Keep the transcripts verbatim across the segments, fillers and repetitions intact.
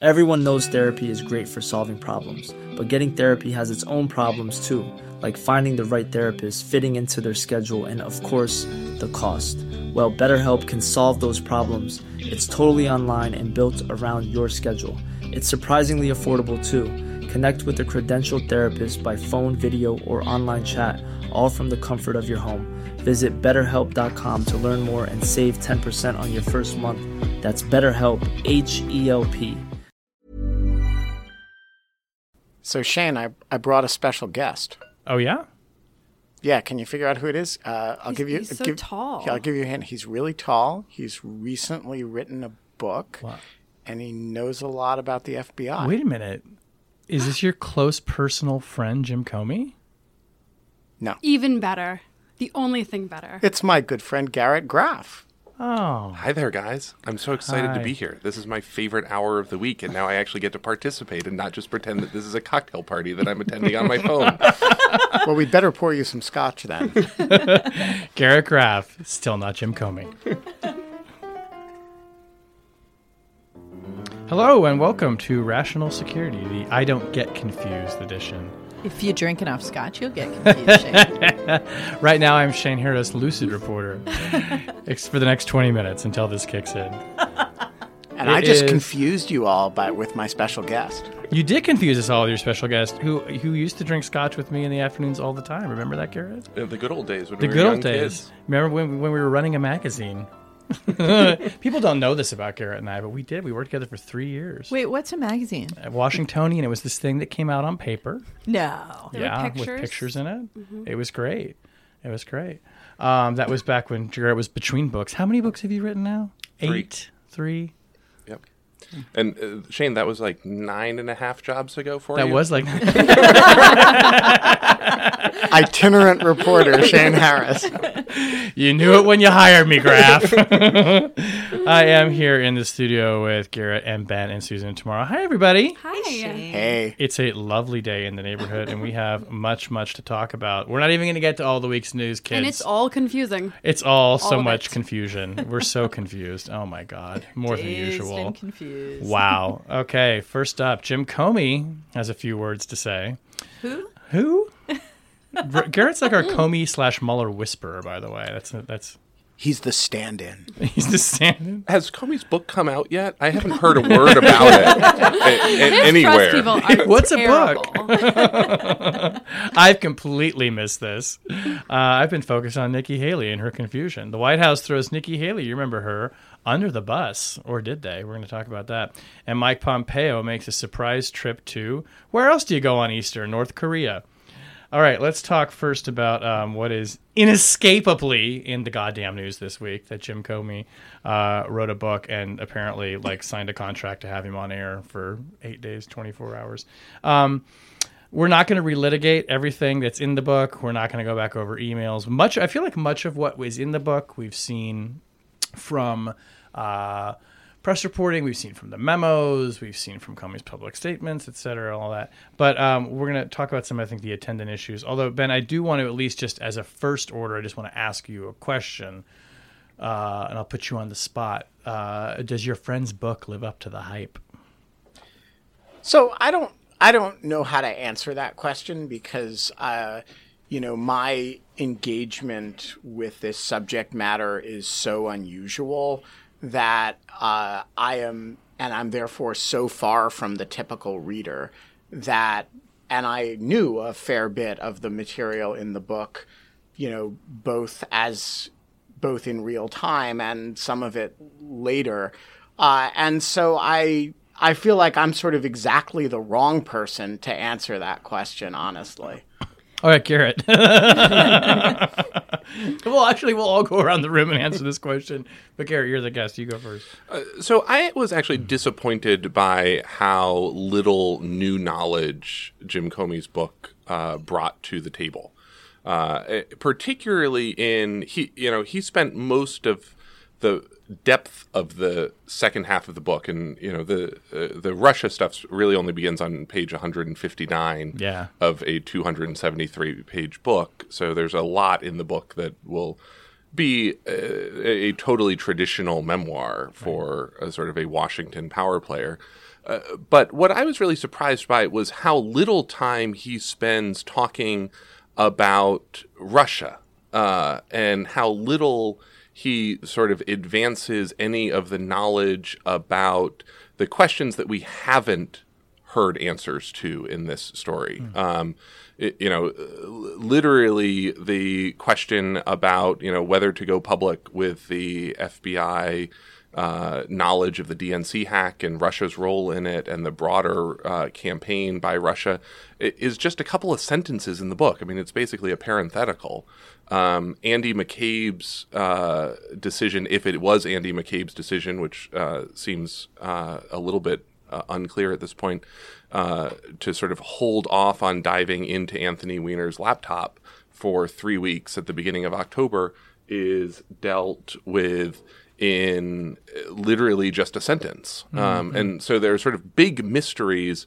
Everyone knows therapy is great for solving problems, but getting therapy has its own problems too, like finding the right therapist, fitting into their schedule, and of course, the cost. Well, BetterHelp can solve those problems. It's totally online and built around your schedule. It's surprisingly affordable too. Connect with a credentialed therapist by phone, video, or online chat, all from the comfort of your home. Visit better help dot com to learn more and save ten percent on your first month. That's BetterHelp, H E L P. So, Shane, I, I brought a special guest. Oh, yeah? Yeah, can you figure out who it is? Uh, I'll he's, give you. He's so give, tall. Yeah, I'll give you a hint. He's really tall. He's recently written a book, Wow. and he knows a lot about the F B I. Wait a minute. Is this your close personal friend, Jim Comey? No. Even better. The only thing better. It's my good friend, Garrett Graff. Oh. Hi there, guys. I'm so excited Hi. to be here. This is my favorite hour of the week, and now I actually get to participate and not just pretend that this is a cocktail party that I'm attending on my phone. Well, we'd better pour you some scotch then. Garrett Graff, still not Jim Comey. Hello, and welcome to Rational Security, the I Don't Get Confused edition. If you drink enough scotch, you'll get confused, Shane. Right now, I'm Shane Harris, Lucid Reporter, Ex- for the next twenty minutes until this kicks in. And It I just is- confused you all by with my special guest. You did confuse us all with your special guest, who who used to drink scotch with me in the afternoons all the time. Remember that, Garrett? Uh, The good old days when The we were good young old days. kids. Remember when when we were running a magazine? People don't know this about Garrett and I, but we did. We worked together for three years. Wait, what's a magazine? At Washingtonian, it was this thing that came out on paper. No. There were yeah, pictures. with pictures in it. It was great. It was great. Um, that was back when Garrett was between books. How many books have you written now? Three. Eight? Three? Yep. And uh, Shane, that was like nine and a half jobs ago for That you? was like... Itinerant reporter, Shane Harris. You knew it when you hired me, Graf. I am here in the studio with Garrett and Ben and Susan tomorrow. Hi, everybody. Hi. Hey. It's a lovely day in the neighborhood, and we have much, much to talk about. We're not even going to get to all the week's news, kids. And it's all confusing. It's all so of much it. confusion. We're so confused. Oh, my God. More than Dazed usual. and confused. Wow. Okay, first up, Jim Comey has a few words to say. Who? Who? R- Garrett's like our Comey slash Mueller whisperer, by the way. That's that's He's the stand-in. he's the stand. Has Comey's book come out yet? I haven't heard a word about it a- a- anywhere. Press people are What's a terrible. book? I've completely missed this. Uh, I've been focused on Nikki Haley and her confusion. The White House throws Nikki Haley, you remember her, under the bus, or did they? We're going to talk about that. And Mike Pompeo makes a surprise trip to, where else do you go on Easter? North Korea. All right, let's talk first about um, what is inescapably in the goddamn news this week, that Jim Comey uh, wrote a book and apparently like signed a contract to have him on air for eight days, twenty-four hours. Um, we're not going to relitigate everything that's in the book. We're not going to go back over emails. Much, I feel like much of what was in the book we've seen from uh, press reporting, we've seen from the memos, we've seen from Comey's public statements, et cetera, all that. But um, we're going to talk about some, I think, the attendant issues. Although, Ben, I do want to at least just as a first order, I just want to ask you a question, uh, and I'll put you on the spot. Uh, does your friend's book live up to the hype? So I don't I don't know how to answer that question because uh, you know, my engagement with this subject matter is so unusual that uh, I am, and I'm therefore so far from the typical reader that, and I knew a fair bit of the material in the book, you know, both as, both in real time and some of it later. Uh, and so I, I feel like I'm sort of exactly the wrong person to answer that question, honestly. All right, Garrett. Well, actually, we'll all go around the room and answer this question. But Garrett, you're the guest. You go first. Uh, so I was actually disappointed by how little new knowledge Jim Comey's book uh, brought to the table. Uh, particularly in, he, you know, he spent most of the depth of the second half of the book, and you know the uh, the Russia stuff really only begins on page one hundred fifty-nine Yeah. of a two hundred seventy-three page book. So there's a lot in the book that will be a, a totally traditional memoir for a sort of a Washington power player. Uh, but what I was really surprised by was how little time he spends talking about Russia uh, and how little he sort of advances any of the knowledge about the questions that we haven't heard answers to in this story. Mm. Um, it, you know, literally the question about, you know, whether to go public with the F B I uh, knowledge of the D N C hack and Russia's role in it and the broader uh, campaign by Russia is just a couple of sentences in the book. I mean, it's basically a parenthetical. Um, Andy McCabe's uh, decision, if it was Andy McCabe's decision, which uh, seems uh, a little bit uh, unclear at this point, uh, to sort of hold off on diving into Anthony Weiner's laptop for three weeks at the beginning of October is dealt with in literally just a sentence. Mm-hmm. Um, and so there are sort of big mysteries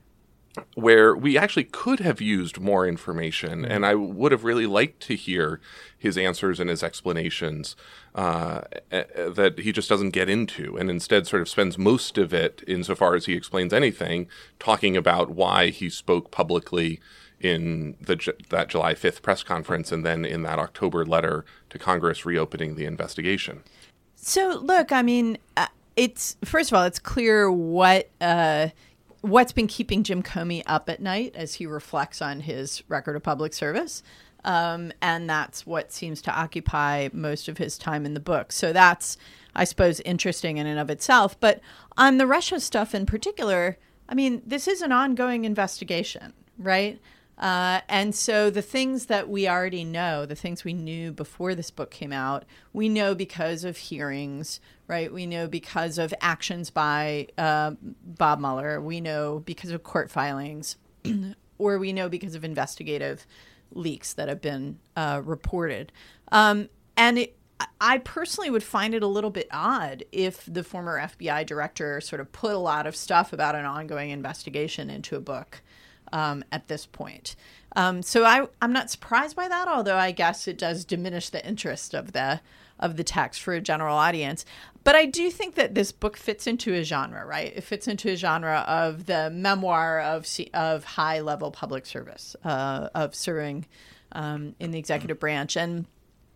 where we actually could have used more information, mm-hmm. and I would have really liked to hear his answers and his explanations uh, that he just doesn't get into, and instead sort of spends most of it, insofar as he explains anything, talking about why he spoke publicly in the that July fifth press conference and then in that October letter to Congress reopening the investigation. So, look, I mean, uh, it's first of all, it's clear what uh, what's been keeping Jim Comey up at night as he reflects on his record of public service. Um, and that's what seems to occupy most of his time in the book. So that's, I suppose, interesting in and of itself. But on the Russia stuff in particular, I mean, this is an ongoing investigation, right? Uh, and so the things that we already know, the things we knew before this book came out, we know because of hearings, right? We know because of actions by uh, Bob Mueller. We know because of court filings, or we know because of investigative leaks that have been uh, reported. Um, and it, I personally would find it a little bit odd if the former F B I director sort of put a lot of stuff about an ongoing investigation into a book um, at this point. Um, so I, I'm not surprised by that, although I guess it does diminish the interest of the of the text for a general audience. But I do think that this book fits into a genre, right? It fits into a genre of the memoir of of high-level public service, uh, of serving um, in the executive branch. And,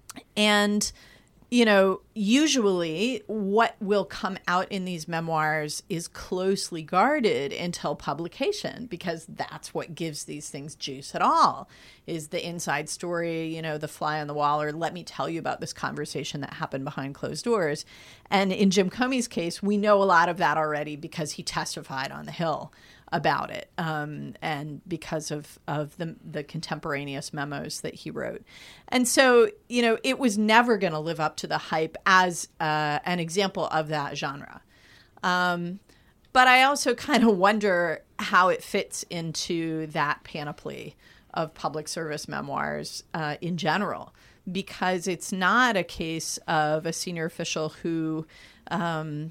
and you know, usually what will come out in these memoirs is closely guarded until publication, because that's what gives these things juice at all, is the inside story, you know, the fly on the wall, or let me tell you about this conversation that happened behind closed doors. And in Jim Comey's case, we know a lot of that already because he testified on the Hill about it, um, and because of, of the, the contemporaneous memos that he wrote. And so, you know, it was never going to live up to the hype as uh, an example of that genre. Um, but I also kind of wonder how it fits into that panoply of public service memoirs uh, in general, because it's not a case of a senior official who um,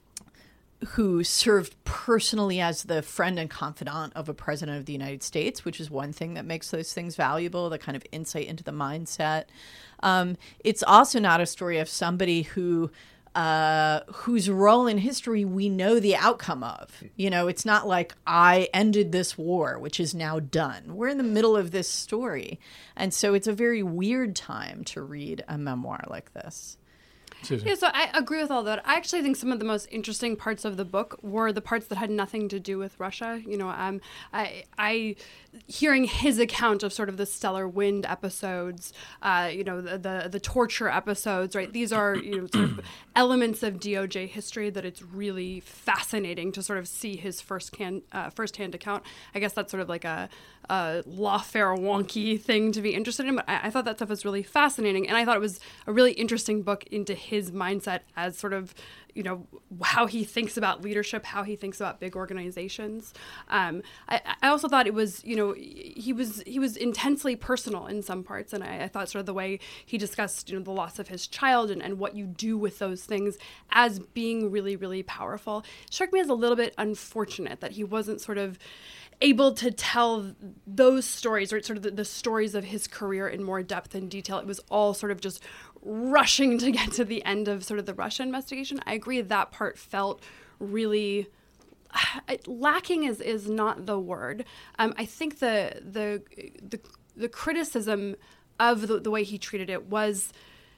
who served personally as the friend and confidant of a president of the United States, which is one thing that makes those things valuable, the kind of insight into the mindset. Um, it's also not a story of somebody who uh, whose role in history we know the outcome of. You know, it's not like I ended this war, which is now done. We're in the middle of this story. And so it's a very weird time to read a memoir like this. Yeah, so I agree with all that. I actually think some of the most interesting parts of the book were the parts that had nothing to do with Russia. You know, um, I, I, hearing his account of sort of the Stellar Wind episodes, uh, you know, the, the the torture episodes, right? These are, you know, sort of elements of D O J history that it's really fascinating to sort of see his first can uh, firsthand account. I guess that's sort of like a, a lawfare wonky thing to be interested in, but I, I thought that stuff was really fascinating, and I thought it was a really interesting book into his mindset as sort of, you know, how he thinks about leadership, how he thinks about big organizations. Um, I, I also thought it was, you know, he was he was intensely personal in some parts, and I, I thought sort of the way he discussed, you know, the loss of his child and, and what you do with those things as being really, really powerful struck me as a little bit unfortunate that he wasn't sort of able to tell those stories, or sort of the, the stories of his career in more depth and detail. It was all sort of just rushing to get to the end of sort of the Russia investigation. I agree that part felt really, lacking is is not the word. Um, I think the the the the criticism of the, the way he treated it was.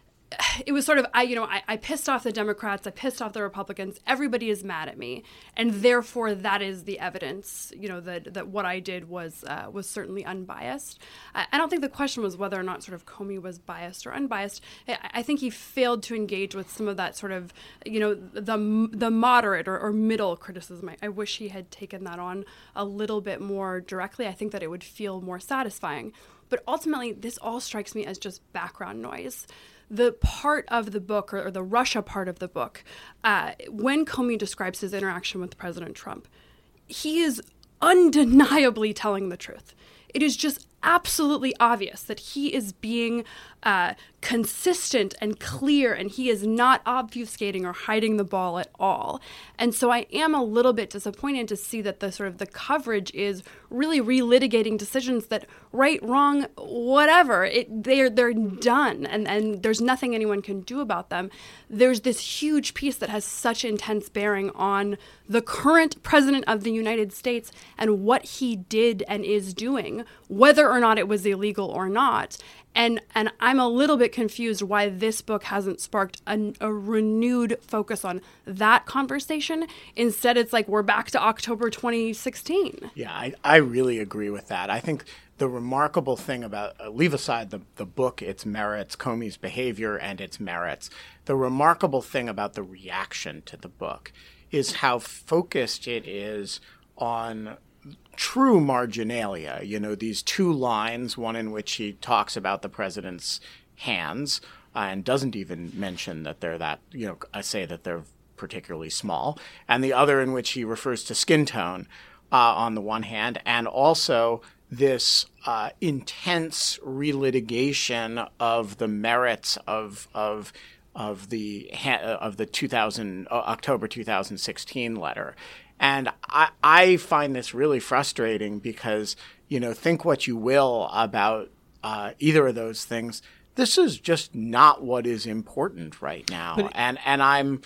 It was sort of, I, you know, I, I pissed off the Democrats, I pissed off the Republicans, everybody is mad at me, and therefore that is the evidence, you know, that, that what I did was uh, was certainly unbiased. I, I don't think the question was whether or not sort of Comey was biased or unbiased. I, I think he failed to engage with some of that sort of, you know, the the moderate or, or middle criticism. I, I wish he had taken that on a little bit more directly. I think that it would feel more satisfying. But ultimately, this all strikes me as just background noise. The part of the book, or, or the Russia part of the book, uh, when Comey describes his interaction with President Trump, he is undeniably telling the truth. It is just absolutely obvious that he is being uh, consistent and clear, and he is not obfuscating or hiding the ball at all. And so I am a little bit disappointed to see that the sort of the coverage is really relitigating decisions that, right, wrong, whatever, it, they're they're done, and, and there's nothing anyone can do about them. There's this huge piece that has such intense bearing on the current president of the United States and what he did and is doing, whether or not it was illegal or not. And and I'm a little bit confused why this book hasn't sparked a, a renewed focus on that conversation. Instead, it's like we're back to October twenty sixteen. Yeah, I, I really agree with that. I think the remarkable thing about, uh, leave aside the, the book, its merits, Comey's behavior and its merits, the remarkable thing about the reaction to the book is how focused it is on true marginalia. You know, these two lines, one in which he talks about the president's hands uh, and doesn't even mention that they're that, you know, I say that they're particularly small, and the other in which he refers to skin tone uh, on the one hand, and also this uh, intense relitigation of the merits of of of the of the two thousand uh, October two thousand sixteen letter. And I, I find this really frustrating because, you know, think what you will about uh, either of those things. This is just not what is important right now. But, and and I'm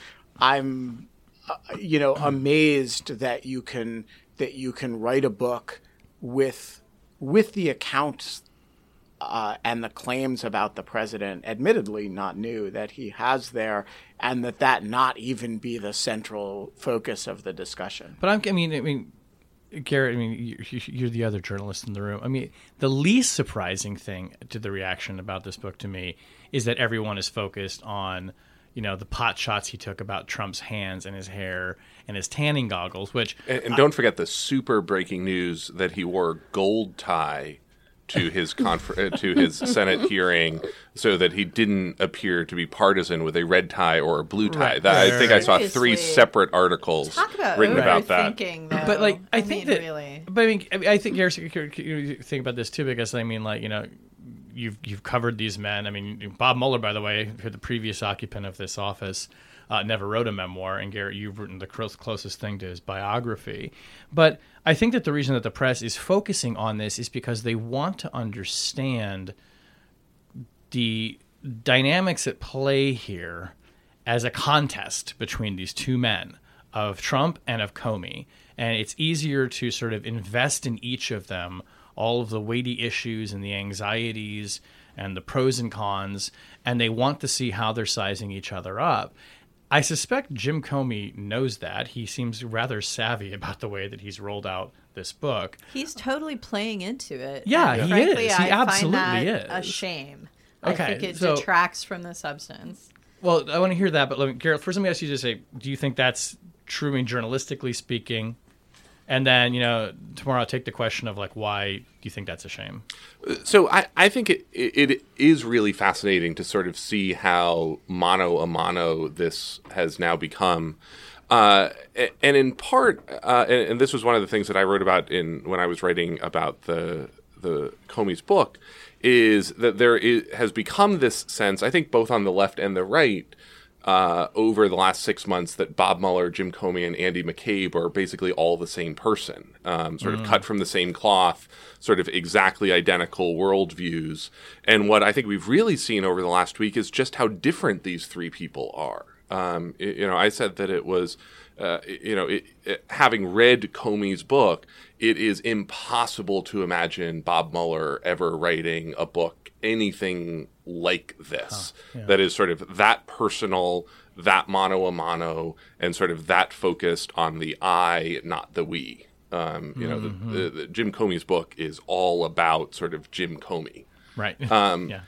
I'm uh, you know amazed that you can that you can write a book with with the accounts uh, and the claims about the president, admittedly not new, that he has there, and that that not even be the central focus of the discussion. But I'm, I mean, I mean, Garrett, I mean, you're the other journalist in the room. I mean, the least surprising thing to the reaction about this book to me is that everyone is focused on, you know, the pot shots he took about Trump's hands and his hair and his tanning goggles, which... And, and don't forget the super breaking news that he wore gold tie to his confer- to his Senate hearing so that he didn't appear to be partisan with a red tie or a blue tie. Right. That, I think I saw Seriously. three separate articles Talk about written about that. Thinking, though. But like, I, I think mean, that, really. but I mean, I, mean, I think Garrett, you think about this too, because I mean, like, you know, you've you've covered these men. I mean, Bob Mueller, by the way, who the previous occupant of this office, uh, never wrote a memoir, and Garrett, you've written the close, closest thing to his biography. But I think that the reason that the press is focusing on this is because they want to understand the dynamics at play here as a contest between these two men, of Trump and of Comey. And it's easier to sort of invest in each of them, all of the weighty issues and the anxieties and the pros and cons, and they want to see how they're sizing each other up. I suspect Jim Comey knows that. He seems rather savvy about the way that he's rolled out this book. He's totally playing into it. Yeah, And he frankly, is. He I absolutely find that is. a shame. Okay, I think it so- detracts from the substance. Well, I want to hear that, but let me, Garrett, first let me ask you to say, do you think that's true, I mean, journalistically speaking? And then, you know, tomorrow I'll take the question of, like, why do you think that's a shame? So I, I think it, it it is really fascinating to sort of see how mano a mano this has now become. Uh, and in part, uh, and, and this was one of the things that I wrote about in when I was writing about the the Comey's book, is that there is, has become this sense, I think both on the left and the right, uh, over the last six months that Bob Mueller, Jim Comey, and Andy McCabe are basically all the same person, um, sort of cut from the same cloth, sort of exactly identical worldviews. And what I think we've really seen over the last week is just how different these three people are. Um, it, you know, I said that it was uh, you know, it, it, having read Comey's book, it is impossible to imagine Bob Mueller ever writing a book, anything like this, huh, yeah. that is sort of that personal, that mano a mano, and sort of that focused on the I, not the we. Um, you know, mm-hmm. the, the, the Jim Comey's book is all about sort of Jim Comey. Right. Um, yeah.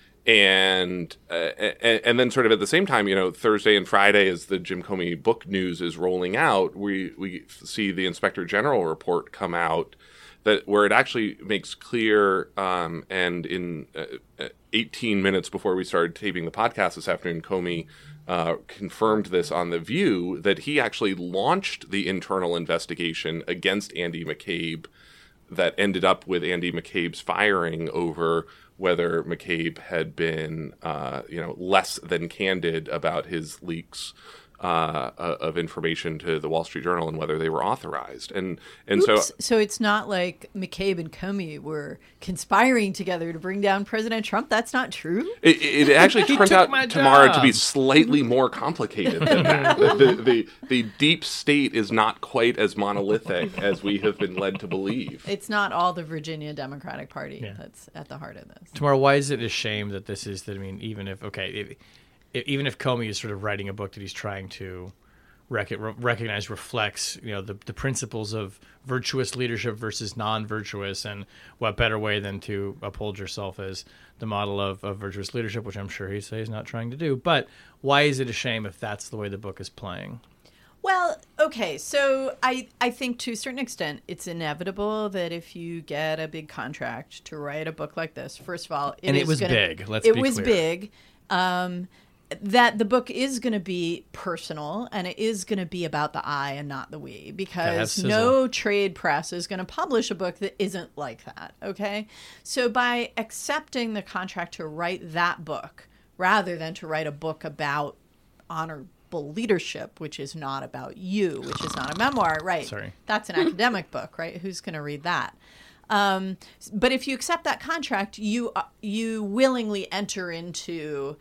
And, uh, and and then sort of at the same time, you know, Thursday and Friday, as the Jim Comey book news is rolling out, we, we see the Inspector General report come out that where it actually makes clear, um, and in uh, eighteen minutes before we started taping the podcast this afternoon, Comey uh, confirmed this on The View, that he actually launched the internal investigation against Andy McCabe that ended up with Andy McCabe's firing over whether McCabe had been, uh, you know, less than candid about his leaks uh, of information to the Wall Street Journal and whether they were authorized. And and Oops. so so it's not like McCabe and Comey were conspiring together to bring down President Trump. That's not true. It, it actually turns took out my tomorrow job. to be slightly more complicated than that. the, the, the, the deep state is not quite as monolithic as we have been led to believe. It's not all the Virginia Democratic Party Yeah. that's at the heart of this. Tomorrow, why is it a shame that this is that? I mean, even if okay, it, it, even if Comey is sort of writing a book that he's trying to rec- re- recognize reflects, you know, the the principles of virtuous leadership versus non-virtuous, and what better way than to uphold yourself as the model of, of virtuous leadership, which I'm sure he says he's not trying to do. But why is it a shame if that's the way the book is playing? Well, okay, so I, I think to a certain extent it's inevitable that if you get a big contract to write a book like this, first of all, it And it is was gonna, big, let's it be was clear. big, um, that the book is going to be personal and it is going to be about the I and not the we, because sizzle. no trade press is going to publish a book that isn't like that, okay? So by accepting the contract to write that book rather than to write a book about honor leadership, which is not about you, which is not a memoir, right? Sorry. That's an academic book, right? Who's going to read that? Um, but if you accept that contract, you uh, you willingly enter into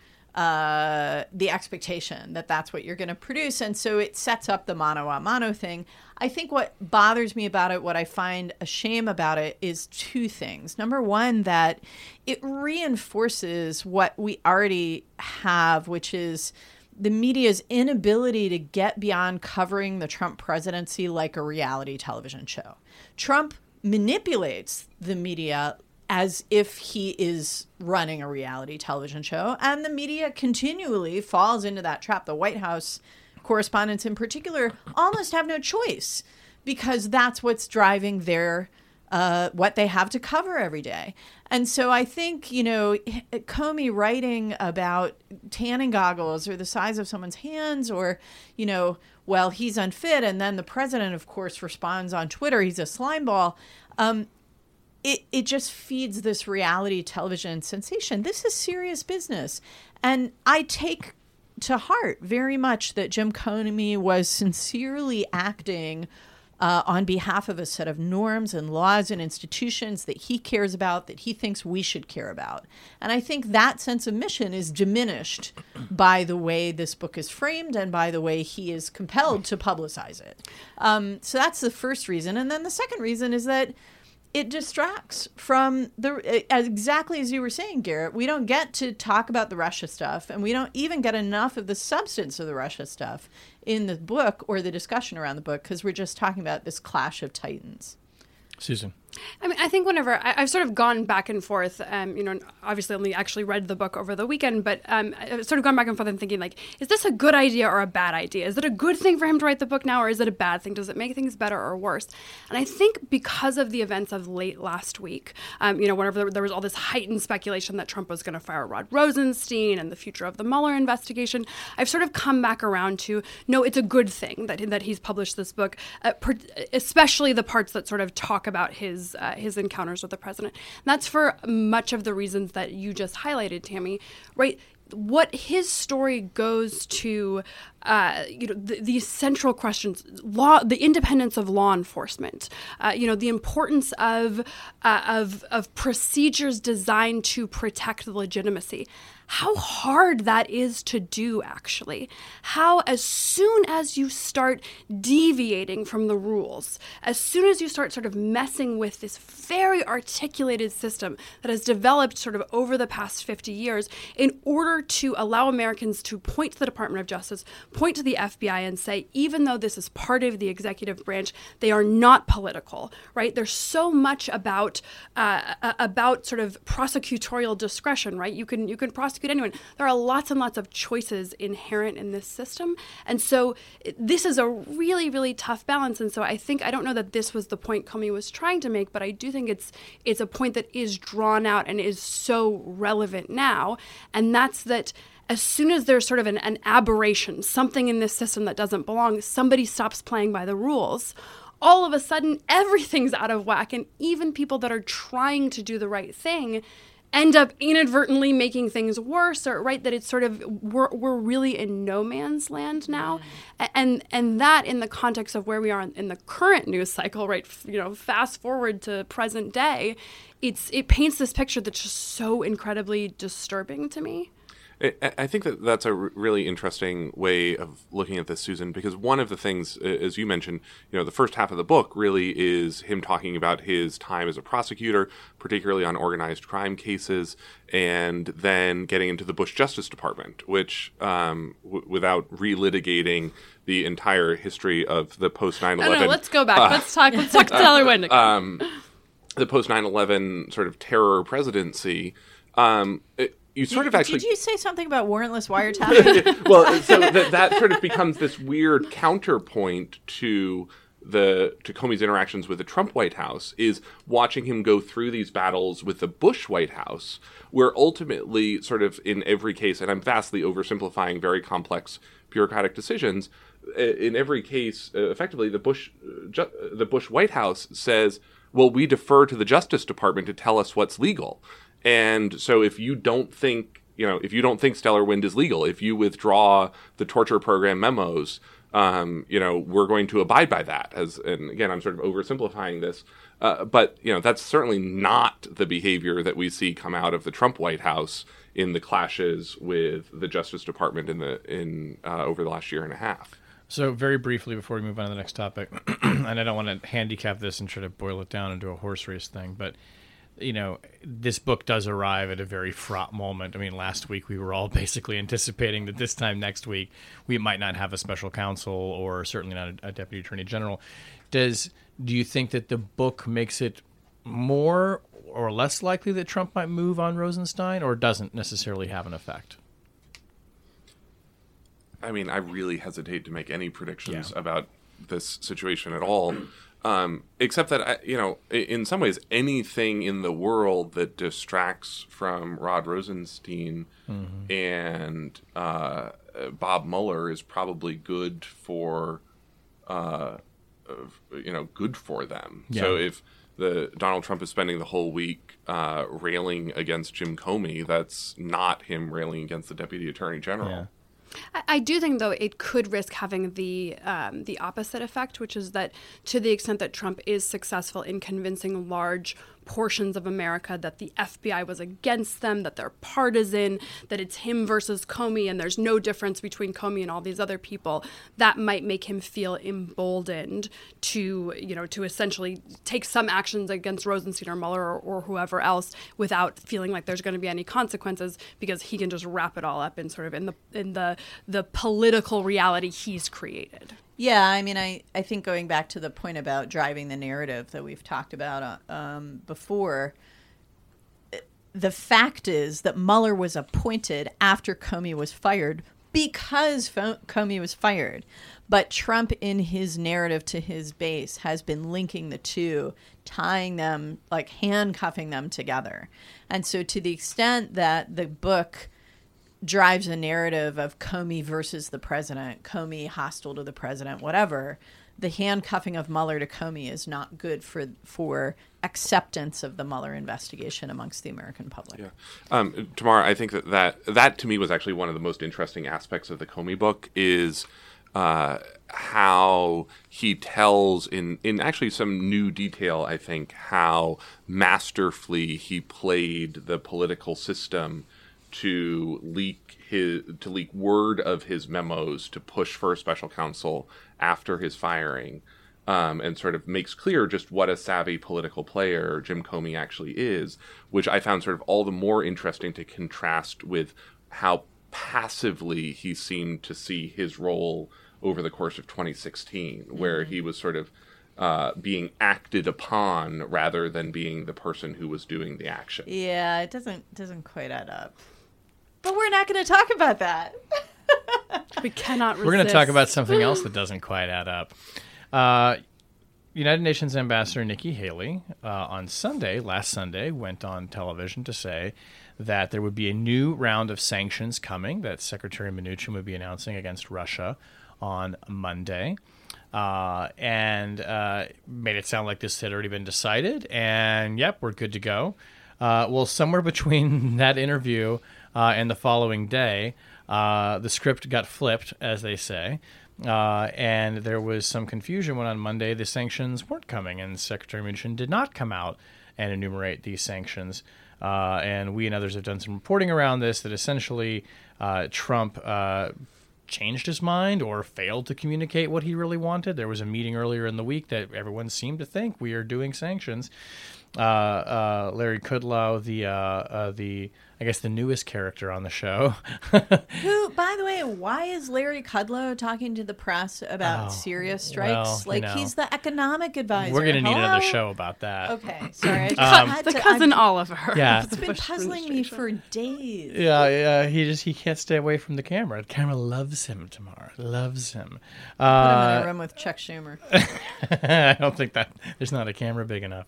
uh, the expectation that that's what you're going to produce, and so it sets up the mano a mano thing. I think what bothers me about it, what I find a shame about it, is two things. Number one, that it reinforces what we already have, which is the media's inability to get beyond covering the Trump presidency like a reality television show. Trump manipulates the media as if he is running a reality television show, and the media continually falls into that trap. The White House correspondents in particular almost have no choice, because that's what's driving their uh, what they have to cover every day. And so I think, you know, Comey writing about tanning goggles or the size of someone's hands, or, you know, well, he's unfit, and then the president, of course, responds on Twitter, he's a slime ball. Um, it, it just feeds this reality television sensation. This is serious business. And I take to heart very much that Jim Comey was sincerely acting Uh, on behalf of a set of norms and laws and institutions that he cares about, that he thinks we should care about. And I think that sense of mission is diminished by the way this book is framed and by the way he is compelled to publicize it. Um, so that's the first reason. And then the second reason is that it distracts from the, exactly as you were saying, Garrett, we don't get to talk about the Russia stuff, and we don't even get enough of the substance of the Russia stuff in the book or the discussion around the book, because we're just talking about this clash of titans. Susan. I mean, I think whenever I, I've sort of gone back and forth, um, you know, obviously only actually read the book over the weekend, but um, I've sort of gone back and forth and thinking, like, is this a good idea or a bad idea? Is it a good thing for him to write the book now, or is it a bad thing? Does it make things better or worse? And I think because of the events of late last week, um, you know, whenever there, there was all this heightened speculation that Trump was going to fire Rod Rosenstein and the future of the Mueller investigation, I've sort of come back around to, no, it's a good thing that that he's published this book, uh, per, especially the parts that sort of talk about his uh, his encounters with the president. And that's for much of the reasons that you just highlighted, Tammy, right? What his story goes to, uh, you know, the, these central questions, law, the independence of law enforcement, uh, you know, the importance of, uh, of, of procedures designed to protect the legitimacy. how hard that is to do, actually. How as soon as you start deviating from the rules, as soon as you start sort of messing with this very articulated system that has developed sort of over the past fifty years in order to allow Americans to point to the Department of Justice, point to the F B I and say, even though this is part of the executive branch, they are not political, right? There's so much about uh, about sort of prosecutorial discretion, right? You can you can prosecute anyone. There are lots and lots of choices inherent in this system. And so this is a really, really tough balance. And so I think, I don't know that this was the point Comey was trying to make, but I do think it's it's a point that is drawn out and is so relevant now. And that's that as soon as there's sort of an, an aberration, something in this system that doesn't belong, somebody stops playing by the rules, all of a sudden everything's out of whack. And even people that are trying to do the right thing end up inadvertently making things worse, or right, that it's sort of, we're, we're really in no man's land now. Mm. And and that in the context of where we are in, in the current news cycle, right, you know, fast forward to present day, it's it paints this picture that's just so incredibly disturbing to me. I think that that's a really interesting way of looking at this, Susan, because one of the things, as you mentioned, you know, the first half of the book really is him talking about his time as a prosecutor, particularly on organized crime cases, and then getting into the Bush Justice Department, which, um, w- without relitigating the entire history of the post nine eleven. No, no, let's go back. Uh, let's talk. Let's talk to Tyler Wendick. Um, the post nine eleven sort of terror presidency. Um, it, You sort did, of actually. Did you say something about warrantless wiretapping? Well, so that, that sort of becomes this weird counterpoint to the to Comey's interactions with the Trump White House, is watching him go through these battles with the Bush White House, where ultimately, sort of in every case, and I'm vastly oversimplifying very complex bureaucratic decisions, in every case, effectively, the Bush ju- the Bush White House says, "Well, we defer to the Justice Department to tell us what's legal." And so if you don't think, you know, if you don't think Stellar Wind is legal, if you withdraw the torture program memos, um, you know, we're going to abide by that. As, and again, I'm sort of oversimplifying this. Uh, but, you know, that's certainly not the behavior that we see come out of the Trump White House in the clashes with the Justice Department in the in uh, over the last year and a half. So very briefly before we move on to the next topic, and I don't want to handicap this and try to boil it down into a horse race thing, but you know, this book does arrive at a very fraught moment. I mean, last week we were all basically anticipating that this time next week we might not have a special counsel, or certainly not a, a deputy attorney general. Does do you think that the book makes it more or less likely that Trump might move on Rosenstein, or doesn't necessarily have an effect? I mean, I really hesitate to make any predictions Yeah. about this situation at all. Um, except that, I, you know, in some ways, anything in the world that distracts from Rod Rosenstein mm-hmm. and uh, Bob Mueller is probably good for, uh, you know, good for them. Yeah. So if the Donald Trump is spending the whole week uh, railing against Jim Comey, that's not him railing against the Deputy Attorney General. Yeah. I do think, though, it could risk having the um, the opposite effect, which is that to the extent that Trump is successful in convincing large portions of America that the F B I was against them, that they're partisan, that it's him versus Comey, and there's no difference between Comey and all these other people, that might make him feel emboldened to, you know, to essentially take some actions against Rosenstein or Mueller or, or whoever else without feeling like there's going to be any consequences, because he can just wrap it all up in sort of in the in the the political reality he's created. Yeah, I mean, I, I think going back to the point about driving the narrative that we've talked about um, before, the fact is that Mueller was appointed after Comey was fired because Fo- Comey was fired. But Trump, in his narrative to his base, has been linking the two, tying them, like handcuffing them together. And so to the extent that the book drives a narrative of Comey versus the president, Comey hostile to the president, whatever, the handcuffing of Mueller to Comey is not good for for acceptance of the Mueller investigation amongst the American public. Yeah. Um, Tamara, I think that, that that to me was actually one of the most interesting aspects of the Comey book, is uh, how he tells in, in actually some new detail, I think, how masterfully he played the political system to leak his to leak word of his memos to push for a special counsel after his firing, um, and sort of makes clear just what a savvy political player Jim Comey actually is, which I found sort of all the more interesting to contrast with how passively he seemed to see his role over the course of twenty sixteen, where he was sort of uh, being acted upon rather than being the person who was doing the action. Yeah, it doesn't doesn't quite add up. But we're not going to talk about that. We cannot resist. We're going to talk about something else that doesn't quite add up. Uh, United Nations Ambassador Nikki Haley uh, on Sunday, last Sunday, went on television to say that there would be a new round of sanctions coming that Secretary Mnuchin would be announcing against Russia on Monday. Uh, and uh, made it sound like this had already been decided. And, yep, we're good to go. Uh, well, somewhere between that interview uh, and the following day, uh, the script got flipped, as they say. Uh, and there was some confusion when on Monday the sanctions weren't coming, and Secretary Mnuchin did not come out and enumerate these sanctions. Uh, and we and others have done some reporting around this, that essentially uh, Trump uh, changed his mind or failed to communicate what he really wanted. There was a meeting earlier in the week that everyone seemed to think we are doing sanctions. Uh, uh, Larry Kudlow, the uh, uh, the I guess the newest character on the show. Who, by the way, why is Larry Kudlow talking to the press about Oh, Syria strikes? well, you like know. he's the economic advisor. We're going to need Hello? another show about that. Okay, sorry. I just Um, had The to- cousin I've- Oliver. Yeah. of the It's been Bush puzzling me for administration. days. Yeah, yeah. He just he can't stay away from the camera. The camera loves him, Tamar. Loves him. Put him in Uh, a room with Chuck Schumer. I don't think that there's not a camera big enough.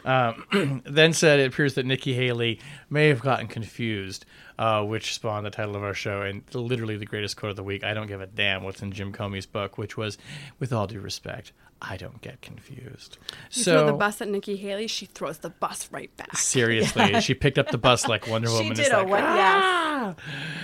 Um, then said it appears that Nikki Haley may have gotten confused, uh, which spawned the title of our show and literally the greatest quote of the week. I don't give a damn what's in Jim Comey's book, which was, with all due respect, I don't get confused. You so throw the bus at Nikki Haley, she throws the bus right back. seriously, she picked up the bus like Wonder She Woman. did It's a like, what? "Ah!"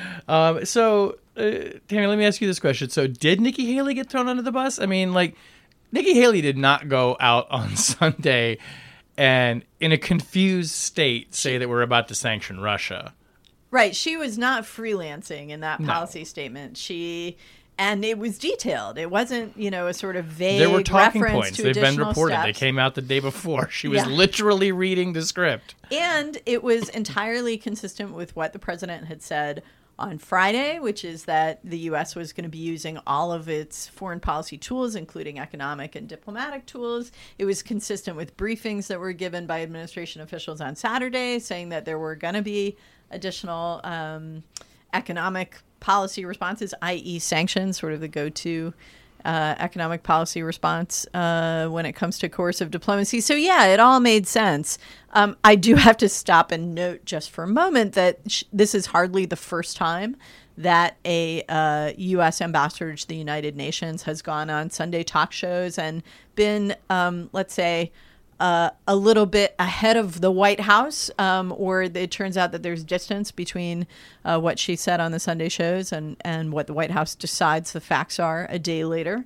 Um, so, uh, Tammy, let me ask you this question. So, did Nikki Haley get thrown under the bus? I mean, like, Nikki Haley did not go out on Sunday and, in a confused state, say that we're about to sanction Russia. Right. She was not freelancing in that No. policy statement. She, and it was detailed. It wasn't, you know, a sort of vague There were talking reference points. to They've been additional reported. steps. They came out the day before. She was Yeah. literally reading the script. And it was entirely consistent with what the president had said on Friday, which is that the U S was going to be using all of its foreign policy tools, including economic and diplomatic tools. It was consistent with briefings that were given by administration officials on Saturday, saying that there were going to be additional um, economic policy responses, that is sanctions, sort of the go-to uh, economic policy response uh, when it comes to coercive diplomacy. So, yeah, it all made sense. Um, I do have to stop and note just for a moment that sh- this is hardly the first time that a uh, U S ambassador to the United Nations has gone on Sunday talk shows and been, um, let's say, Uh, a little bit ahead of the White House, um, or it turns out that there's distance between uh, what she said on the Sunday shows and, and what the White House decides the facts are a day later.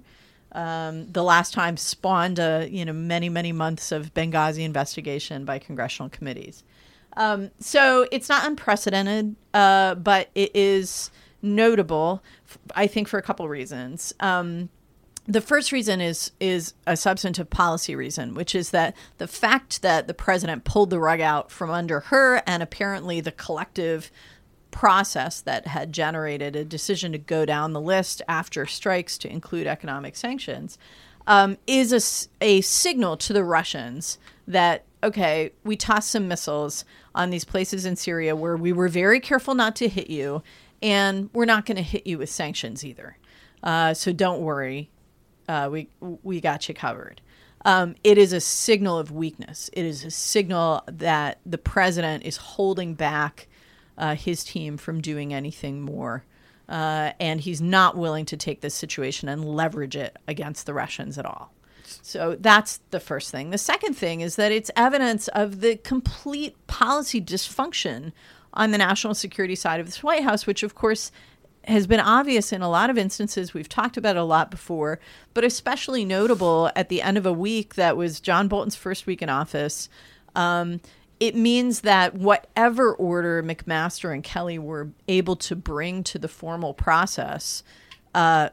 Um, the last time spawned a, you know, many, many months of Benghazi investigation by congressional committees. Um, so it's not unprecedented, uh, but it is notable, I think, for a couple reasons. Um, The first reason is is a substantive policy reason, which is that the fact that the president pulled the rug out from under her and apparently the collective process that had generated a decision to go down the list after strikes to include economic sanctions um, is a, s- a signal to the Russians that, okay, we tossed some missiles on these places in Syria where we were very careful not to hit you, and we're not going to hit you with sanctions either. Uh, so don't worry. Uh, we we got you covered. Um, it is a signal of weakness. It is a signal that the president is holding back uh, his team from doing anything more. Uh, and he's not willing to take this situation and leverage it against the Russians at all. So that's the first thing. The second thing is that it's evidence of the complete policy dysfunction on the national security side of this White House, which, of course, has been obvious in a lot of instances. We've talked about it a lot before, but especially notable at the end of a week that was John Bolton's first week in office. Um, it means that whatever order McMaster and Kelly were able to bring to the formal process, uh,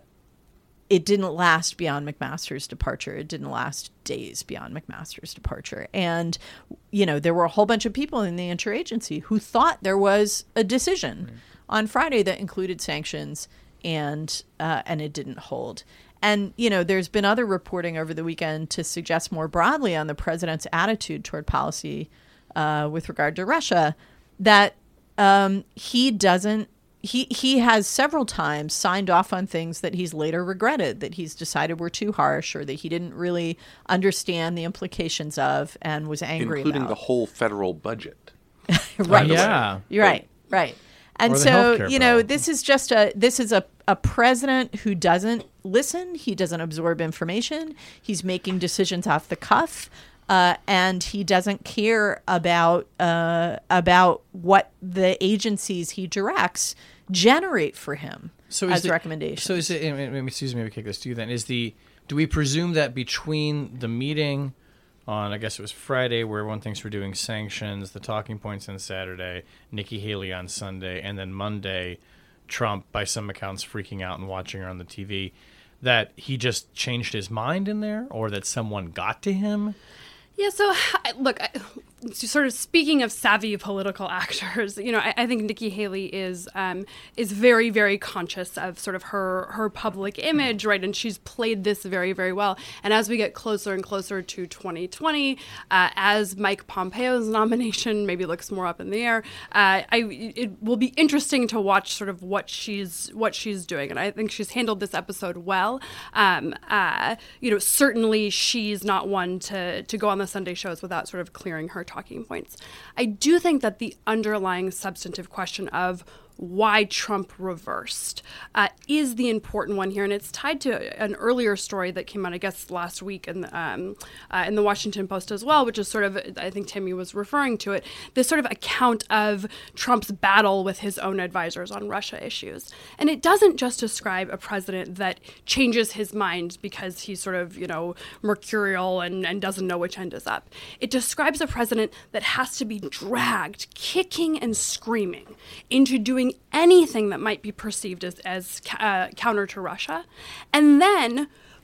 it didn't last beyond McMaster's departure. It didn't last days beyond McMaster's departure. And, you know, there were a whole bunch of people in the interagency who thought there was a decision right. on Friday that included sanctions, and uh, and it didn't hold. And, you know, there's been other reporting over the weekend to suggest more broadly on the president's attitude toward policy uh, with regard to Russia, that um, he doesn't He he has several times signed off on things that he's later regretted, that he's decided were too harsh or that he didn't really understand the implications of and was angry including about. the whole federal budget. Right. Yeah. You're right. Right. And Or the so, healthcare you know, bill. this is just a this is a, a president who doesn't listen. He doesn't absorb information. He's making decisions off the cuff. Uh, and he doesn't care about uh, about what the agencies he directs generate for him So as is it, recommendations. So is it? and- and Excuse me, we kick this to you. Then is the do we presume that between the meeting on I guess it was Friday where everyone thinks we're doing sanctions, the talking points on Saturday, Nikki Haley on Sunday, and then Monday, Trump by some accounts freaking out and watching her on the T V, that he just changed his mind in there, or that someone got to him? Yeah, so I- look, I, sort of speaking of savvy political actors, you know, I, I think Nikki Haley is um, is very, very conscious of sort of her her public image, right? And she's played this very, very well. And as we get closer and closer to twenty twenty, uh, as Mike Pompeo's nomination maybe looks more up in the air, uh, I it will be interesting to watch sort of what she's what she's doing. And I think she's handled this episode well. Um, uh, you know, certainly she's not one to to go on the Sunday shows without sort of clearing her talking points. I do think that the underlying substantive question of why Trump reversed uh, is the important one here, and it's tied to an earlier story that came out, I guess, last week in the, um, uh, in the Washington Post as well, which is sort of, I think Timmy was referring to it, this sort of account of Trump's battle with his own advisors on Russia issues. And it doesn't just describe a president that changes his mind because he's sort of, you know, mercurial and, and doesn't know which end is up. It describes a president that has to be dragged, kicking and screaming, into doing anything that might be perceived as, as uh, counter to Russia, and then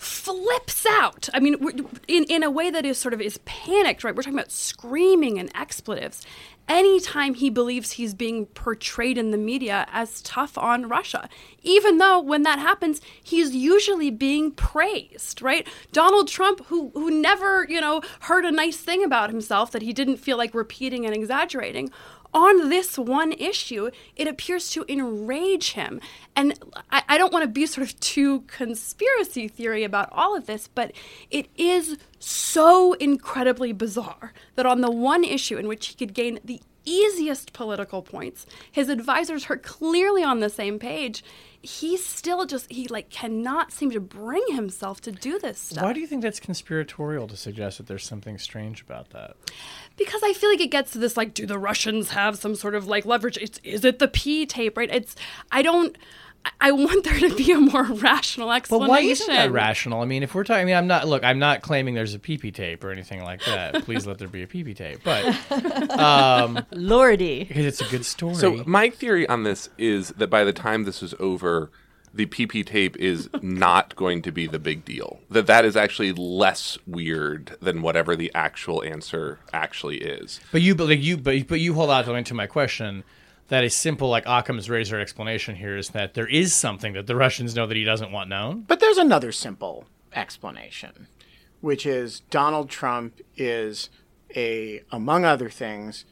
flips out. I mean, we're- in, in a way that is sort of is panicked, right? We're talking about screaming and expletives anytime he believes he's being portrayed in the media as tough on Russia, even though when that happens, he's usually being praised, right? Donald Trump, who who never, you know, heard a nice thing about himself that he didn't feel like repeating and exaggerating, on this one issue, it appears to enrage him. And I, I don't want to be sort of too conspiracy theory about all of this, but it is so incredibly bizarre that on the one issue in which he could gain the easiest political points, his advisors are clearly on the same page, he still just, he like cannot seem to bring himself to do this stuff. Why do you think that's conspiratorial to suggest that there's something strange about that? Because I feel like it gets to this, like, do the Russians have some sort of, like, leverage? It's, is it the P tape, right? It's, I don't, I want there to be a more rational But explanation. why isn't that rational? I mean, if we're talking, I mean, I'm not, look, I'm not claiming there's a pee-pee tape or anything like that. Please let there be a pee-pee tape. But, um, Lordy. because it's a good story. So my theory on this is that by the time this is over, the P P tape is not going to be the big deal. That that is actually less weird than whatever the actual answer actually is. But you, but like you, but but you hold out to to my question. That a simple, like Occam's razor explanation here is that there is something that the Russians know that he doesn't want known. But there's another simple explanation, which is Donald Trump is a, among other things,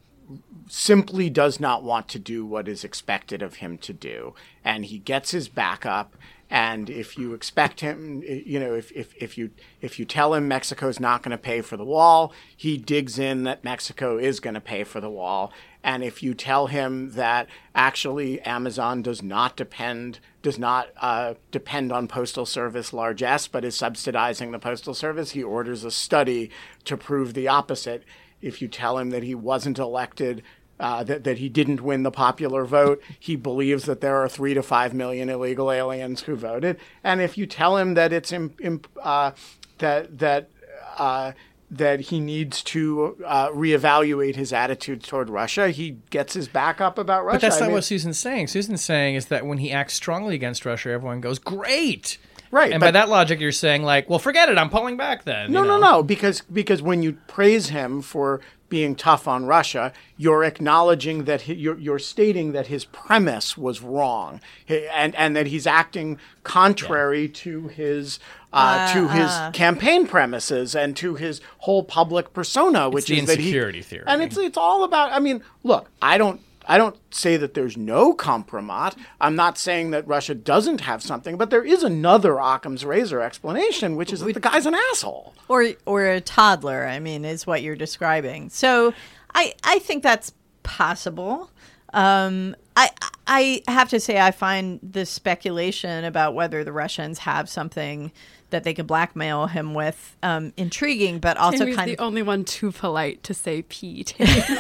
simply does not want to do what is expected of him to do. And he gets his back up. And if you expect him, you know, if, if, if you if you tell him Mexico's not going to pay for the wall, he digs in that Mexico is going to pay for the wall. And if you tell him that actually Amazon does not depend does not uh, depend on Postal Service largesse, but is subsidizing the Postal Service, he orders a study to prove the opposite. If you tell him that he wasn't elected, uh, that, that he didn't win the popular vote, he believes that there are three to five million illegal aliens who voted. And if you tell him that it's imp, imp, uh, that that uh, that he needs to uh, reevaluate his attitude toward Russia, he gets his back up about Russia. But that's I not mean, what Susan's saying. Susan's saying is that when he acts strongly against Russia, everyone goes, great. Right. And but, by that logic, you're saying, like, well, forget it. I'm pulling back then. No, you know? no, no. Because because when you praise him for being tough on Russia, you're acknowledging that he, you're, you're stating that his premise was wrong, and and that he's acting contrary yeah. to his uh, uh, to his uh. campaign premises and to his whole public persona, which it's is the that he insecurity theory. And it's it's all about. I mean, look, I don't. I don't say that there's no compromat. I'm not saying that Russia doesn't have something, but there is another Occam's razor explanation, which is that the guy's an asshole. Or or a toddler, I mean, is what you're describing. So I I think that's possible. Um, I I have to say I find this speculation about whether the Russians have something that they could blackmail him with um, intriguing, but also Tammy's kind the of only one too polite to say Pete.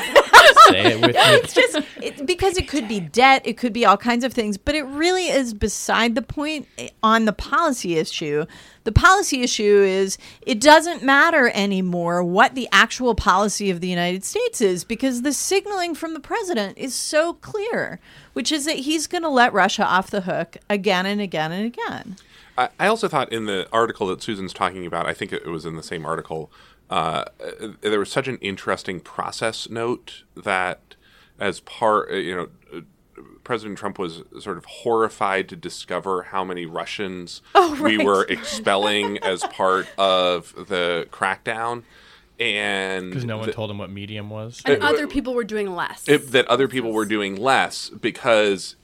Say it with me. It's just it, because it could be debt, it could be all kinds of things, but it really is beside the point on the policy issue. The policy issue is it doesn't matter anymore what the actual policy of the United States is, because the signaling from the president is so clear, which is that he's going to let Russia off the hook again and again and again. I, I also thought in the article that Susan's talking about, I think it was in the same article, Uh, there was such an interesting process note that as part, you know, President Trump was sort of horrified to discover how many Russians oh, right. we were expelling as part of the crackdown. And because no one the, told him what medium was. And it, other people were doing less. It, that other people were doing less because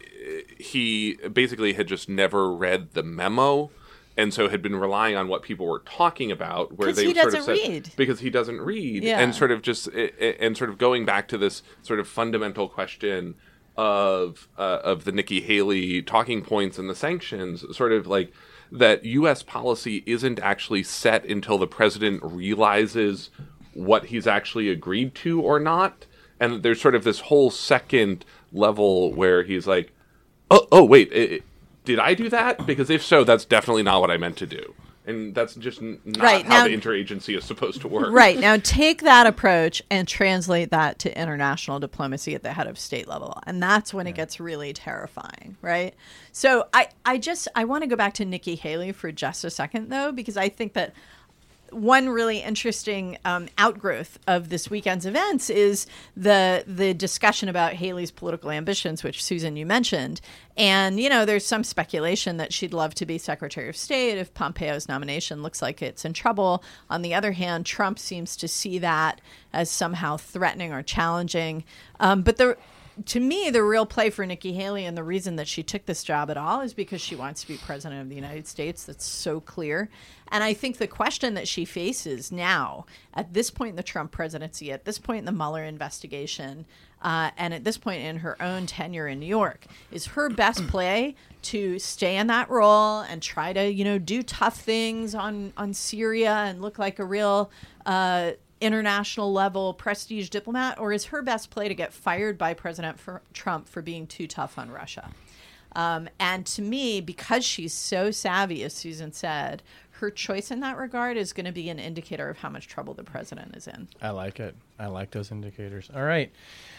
he basically had just never read the memo. And so had been relying on what people were talking about, where they he sort doesn't of said read. because he doesn't read, Yeah. and sort of just and sort of going back to this sort of fundamental question of uh, of the Nikki Haley talking points and the sanctions, sort of like that U S policy isn't actually set until the president realizes what he's actually agreed to or not, and there's sort of this whole second level where he's like, oh, oh wait. It, Did I do that? Because if so, that's definitely not what I meant to do. And that's just n- not right, how now, the interagency is supposed to work. Right. Now take that approach and translate that to international diplomacy at the head of state level. And that's when yeah. it gets really terrifying, right? So I, I just, I want to go back to Nikki Haley for just a second, though, because I think that one really interesting um, outgrowth of this weekend's events is the the discussion about Haley's political ambitions, which, Susan, you mentioned. And, you know, there's some speculation that she'd love to be Secretary of State if Pompeo's nomination looks like it's in trouble. On the other hand, Trump seems to see that as somehow threatening or challenging. Um, but the To me, the real play for Nikki Haley and the reason that she took this job at all is because she wants to be president of the United States. That's so clear. And I think the question that she faces now, at this point in the Trump presidency, at this point in the Mueller investigation, uh, and at this point in her own tenure in New York, is her best play to stay in that role and try to, you know, do tough things on, on Syria and look like a real uh international level prestige diplomat, or is her best play to get fired by President for Trump for being too tough on Russia? Um, and to me, because she's so savvy, as Susan said, her choice in that regard is going to be an indicator of how much trouble the president is in. I like it. I like those indicators. All right.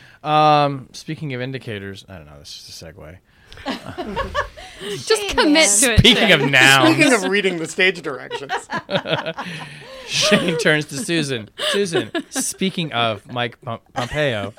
Um, speaking of indicators, I don't know. This is just a segue. Just commit to it. Speaking of nouns. Speaking of reading the stage directions. Shane turns to Susan. Susan, speaking of Mike Pom- Pompeo.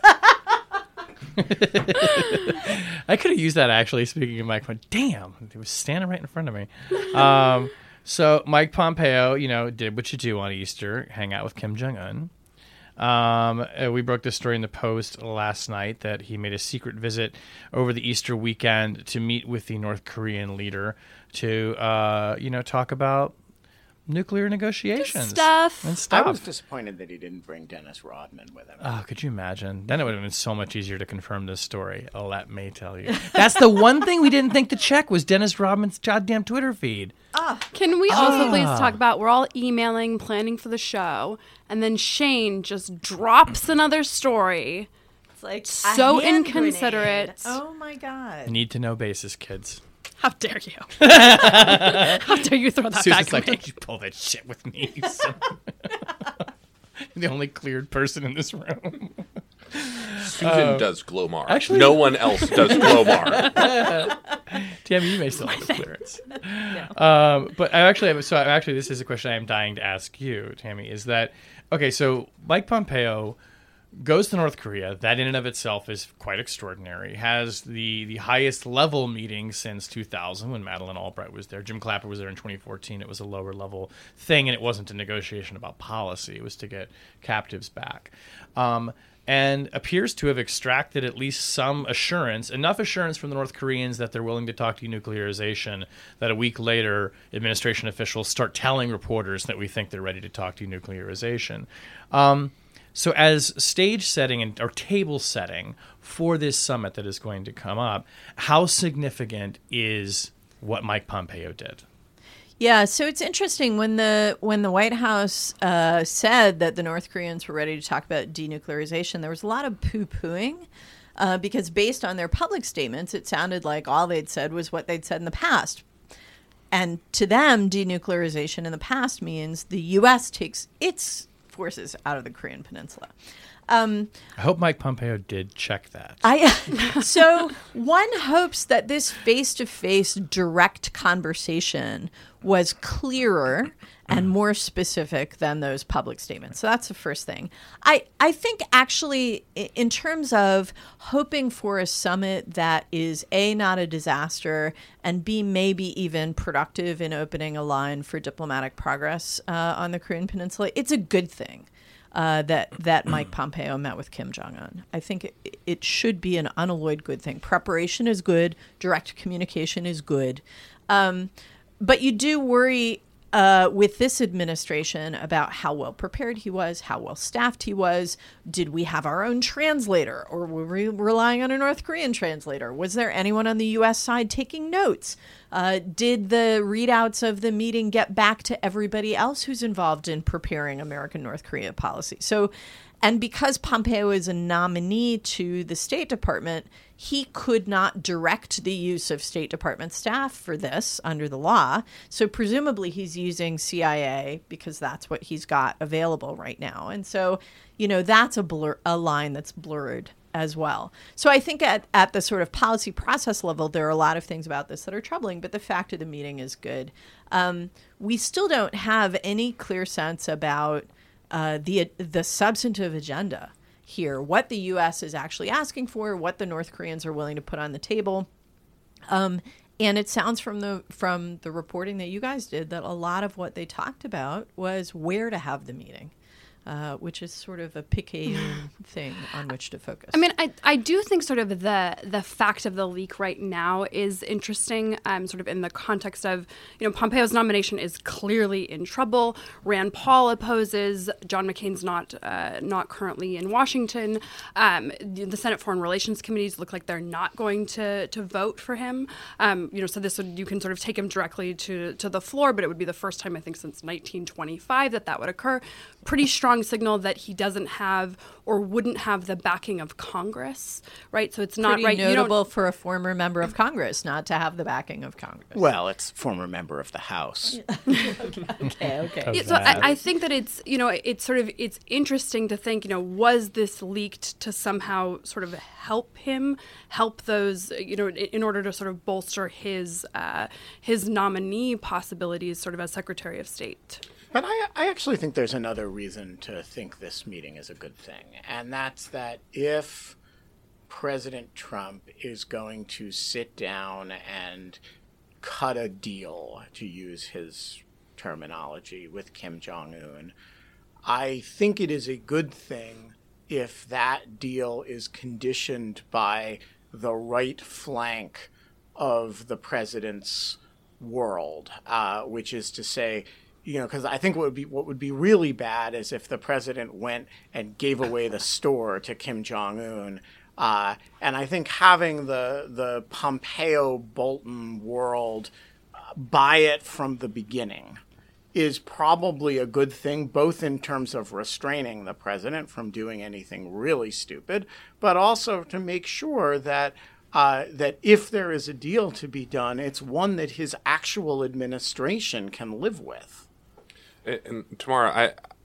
I could have used that, actually, speaking of Mike Pompeo. Damn, he was standing right in front of me. Um, so Mike Pompeo, you know, did what you do on Easter, hang out with Kim Jong-un. Um, uh, we broke this story in the Post last night that he made a secret visit over the Easter weekend to meet with the North Korean leader to, uh, you know, talk about nuclear negotiations stuff. and stuff. I was disappointed that he didn't bring Dennis Rodman with him. Oh, could you imagine? Then it would have been so much easier to confirm this story. Let me tell you. That's the one thing we didn't think to check was Dennis Rodman's goddamn Twitter feed. Oh. Can we also Ah. please talk about, we're all emailing, planning for the show, and then Shane just drops another story. It's like So a hand inconsiderate. grenade. Oh my God. Need to know basis, kids. How dare you? How dare you throw that Susan's back like, at me? don't you pull that shit with me. the only cleared person in this room. Susan Uh, does Glomar. actually- no one else does Glomar. Tammy, you may still have the clearance. um, but I actually have, so I actually, this is a question I am dying to ask you, Tammy, is that, okay, so Mike Pompeo goes to North Korea. That in and of itself is quite extraordinary. Has the, the highest level meeting since two thousand when Madeleine Albright was there. Jim Clapper was there in twenty fourteen. It was a lower level thing, and it wasn't a negotiation about policy. It was to get captives back. Um, and appears to have extracted at least some assurance, enough assurance from the North Koreans that they're willing to talk denuclearization, that a week later administration officials start telling reporters that we think they're ready to talk denuclearization. Um, so as stage setting and or table setting for this summit that is going to come up, how significant is what Mike Pompeo did? Yeah, so it's interesting when the when the White House uh, said that the North Koreans were ready to talk about denuclearization, there was a lot of poo-pooing uh, because based on their public statements, it sounded like all they'd said was what they'd said in the past. And to them, denuclearization in the past means the U S takes its forces out of the Korean Peninsula. Um, I hope Mike Pompeo did check that. I so one hopes that this face-to-face direct conversation was clearer and more specific than those public statements. So that's the first thing. I, I think actually in terms of hoping for a summit that is A, not a disaster, and B, maybe even productive in opening a line for diplomatic progress uh, on the Korean Peninsula, it's a good thing. Uh, that that Mike Pompeo met with Kim Jong-un. I think it, it should be an unalloyed good thing. Preparation is good. Direct communication is good. Um, but you do worry uh, with this administration about how well prepared he was, how well staffed he was. Did we have our own translator, or were we relying on a North Korean translator? Was there anyone on the U S side taking notes? Uh, did the readouts of the meeting get back to everybody else who's involved in preparing American North Korea policy? So, and because Pompeo is a nominee to the State Department, he could not direct the use of State Department staff for this under the law. So presumably he's using C I A because that's what he's got available right now. And so, you know, that's a blur, a line that's blurred as well. So I think at, at the sort of policy process level, there are a lot of things about this that are troubling, but the fact of the meeting is good. Um, we still don't have any clear sense about uh, the the substantive agenda here, what the U S is actually asking for, what the North Koreans are willing to put on the table. Um, and it sounds from the from the reporting that you guys did that a lot of what they talked about was where to have the meeting. Uh, which is sort of a Picayune thing on which to focus. I mean, I, I do think sort of the the fact of the leak right now is interesting, um, sort of in the context of, you know, Pompeo's nomination is clearly in trouble. Rand Paul opposes. John McCain's not uh, not currently in Washington. Um, the, the Senate Foreign Relations Committees look like they're not going to to vote for him. Um, you know, so this would, you can sort of take him directly to to the floor, but it would be the first time I think since nineteen twenty-five that that would occur. Pretty strong signal that he doesn't have or wouldn't have the backing of Congress, right? So it's not Pretty right. notable you don't, for a former member of Congress not to have the backing of Congress. Well, it's former member of the House. okay, okay. Of Yeah, so that. I, I think that it's, you know, it's sort of, it's interesting to think, you know, was this leaked to somehow sort of help him, help those, you know, in, in order to sort of bolster his uh, his nominee possibilities sort of as Secretary of State? But I, I actually think there's another reason to think this meeting is a good thing, and that's that if President Trump is going to sit down and cut a deal, to use his terminology, with Kim Jong-un, I think it is a good thing if that deal is conditioned by the right flank of the president's world, uh, which is to say, you know, because I think what would be what would be really bad is if the president went and gave away the store to Kim Jong-un. Uh, and I think having the the Pompeo Bolton world uh, buy it from the beginning is probably a good thing, both in terms of restraining the president from doing anything really stupid, but also to make sure that Uh, that if there is a deal to be done, it's one that his actual administration can live with. And, and Tamara, I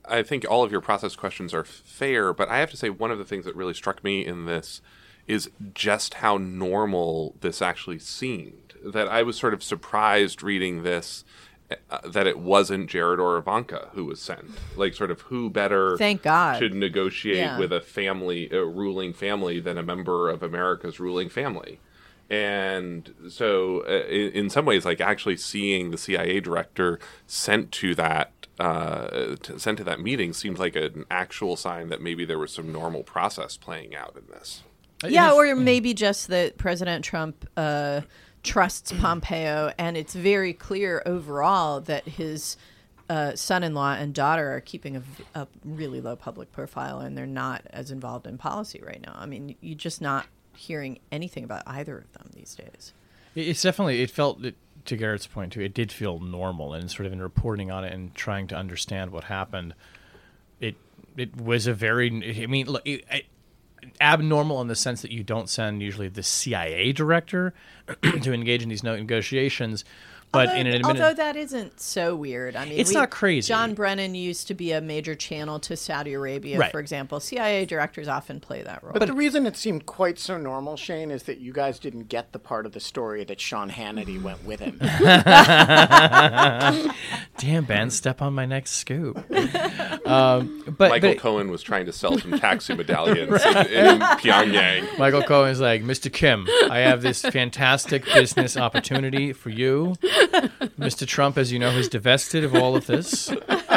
I think all of your process questions are fair, but I have to say one of the things that really struck me in this is just how normal this actually seemed. That I was sort of surprised reading this, uh, that it wasn't Jared or Ivanka who was sent. Like, sort of, who better Thank God. to negotiate Yeah. with a family, a ruling family, than a member of America's ruling family. And so, uh, in, in some ways, like, actually seeing the C I A director sent to that uh, to, sent to that meeting seemed like an actual sign that maybe there was some normal process playing out in this. Yeah, or maybe just that President Trump uh, trusts Pompeo, and it's very clear overall that his uh, son-in-law and daughter are keeping a, a really low public profile, and they're not as involved in policy right now. I mean, you're just not hearing anything about either of them these days. It's definitely, it felt, to Garrett's point too, it did feel normal, and sort of in reporting on it and trying to understand what happened, it it was a very, I mean, look, it, it, abnormal in the sense that you don't send usually the C I A director to engage in these negotiations. But although, in an admin- although that isn't so weird. I mean, It's we- not crazy. John Brennan used to be a major channel to Saudi Arabia, Right. for example. C I A directors often play that role. But, the reason it seemed quite so normal, Shane, is that you guys didn't get the part of the story that Sean Hannity went with him. Damn, Ben, step on my next scoop. um, but Michael but, Cohen was trying to sell some taxi medallions in, in Pyongyang. Michael Cohen's like, Mister Kim, I have this fantastic business opportunity for you. Mister Trump, as you know, has divested of all of this.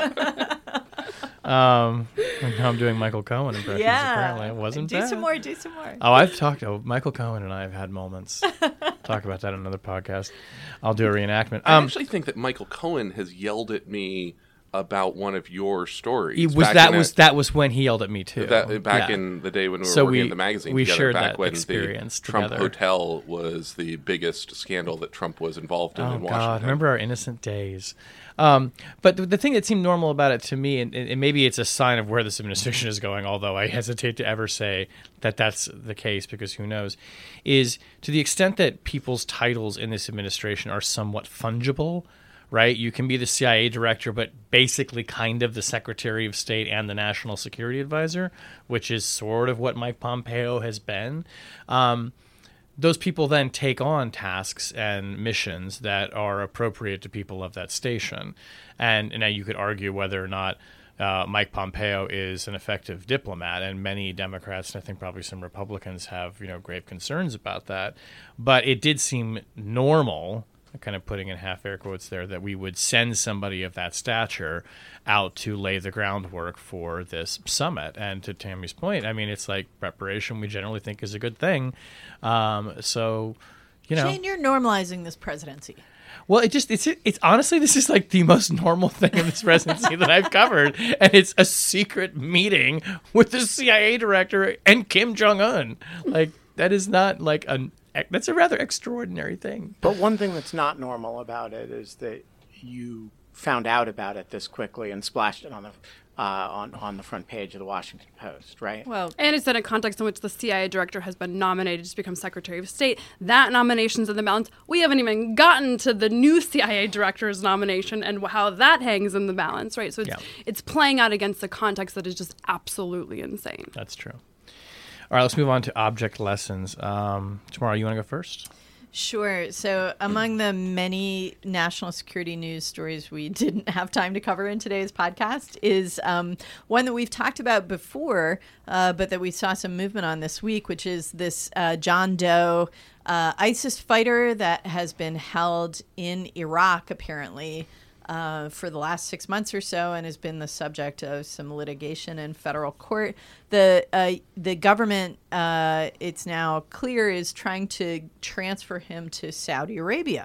Um, and now I'm doing Michael Cohen impressions. yeah, Apparently, it wasn't do bad. some more. Do some more. Oh, I've talked. Oh, Michael Cohen and I have had moments. Talk about that in another podcast. I'll do a reenactment. I Um, actually think that Michael Cohen has yelled at me about one of your stories. it was back that in was a- that was when he yelled at me too. that back Yeah. in the day when we were So working we- at the magazine we together, shared back that when experience the Trump together. Hotel was the biggest scandal that Trump was involved in Oh in Washington. God! Remember our innocent days. Um, but the, the thing that seemed normal about it to me, and, and maybe it's a sign of where this administration is going, although I hesitate to ever say that that's the case because who knows, is to the extent that people's titles in this administration are somewhat fungible. Right, you can be the C I A director, but basically kind of the Secretary of State and the National Security Advisor, which is sort of what Mike Pompeo has been. Um, those people then take on tasks and missions that are appropriate to people of that station. And, and now you could argue whether or not uh, Mike Pompeo is an effective diplomat, and many Democrats, and I think probably some Republicans, have you know grave concerns about that. But it did seem normal, kind of putting in half air quotes there, that we would send somebody of that stature out to lay the groundwork for this summit. And to Tammy's point, I mean, it's like preparation we generally think is a good thing. Um, so, you know. Shane, you're normalizing this presidency. Well, it just, it's, it's honestly, this is like the most normal thing in this presidency that I've covered. And it's a secret meeting with the C I A director and Kim Jong-un. Like, that is not like a, that's a rather extraordinary thing. But one thing that's not normal about it is that you found out about it this quickly and splashed it on the uh, on on the front page of the Washington Post, right? Well, And it's in a context in which the C I A director has been nominated to become Secretary of State. That nomination's in the balance. We haven't even gotten to the new C I A director's nomination and how that hangs in the balance, right? So it's, Yeah. it's playing out against a context that is just absolutely insane. That's true. All right, let's move on to object lessons. Um, Tamara, you want to go first? sure. So among the many national security news stories we didn't have time to cover in today's podcast is um, one that we've talked about before, uh, but that we saw some movement on this week, which is this uh, John Doe uh, ISIS fighter that has been held in Iraq, apparently, Uh, for the last six months or so, and has been the subject of some litigation in federal court. The uh, the government, uh, it's now clear, is trying to transfer him to Saudi Arabia,